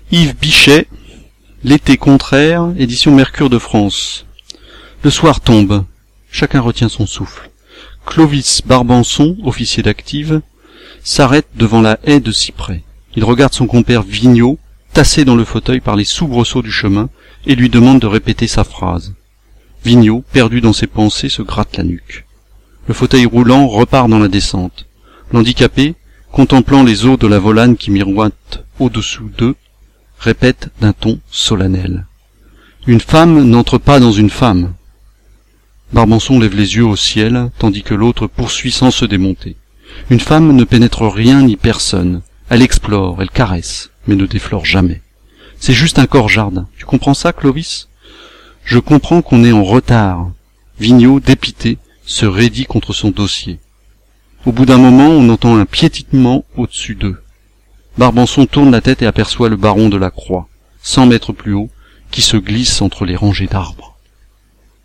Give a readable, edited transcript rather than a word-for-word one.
Yves Bichet, L'été contraire, édition Mercure de France. Le soir tombe. Chacun retient son souffle. Clovis Barbançon, officier d'active, s'arrête devant la haie de cyprès. Il regarde son compère Vigneault, tassé dans le fauteuil par les soubresauts du chemin, et lui demande de répéter sa phrase. Vigneault, perdu dans ses pensées, se gratte la nuque. Le fauteuil roulant repart dans la descente. L'handicapé, contemplant les eaux de la Volane qui miroitent au-dessous d'eux, répète d'un ton solennel. Une femme n'entre pas dans une femme. Barbançon lève les yeux au ciel, tandis que l'autre poursuit sans se démonter. Une femme ne pénètre rien ni personne. Elle explore, elle caresse, mais ne déflore jamais. C'est juste un corps jardin. Tu comprends ça, Clovis? Je comprends qu'on est en retard. Vigneault, dépité, se raidit contre son dossier. Au bout d'un moment, on entend un piétinement au-dessus d'eux. Barbançon tourne la tête et aperçoit le baron de la Croix, 100 mètres plus haut, qui se glisse entre les rangées d'arbres.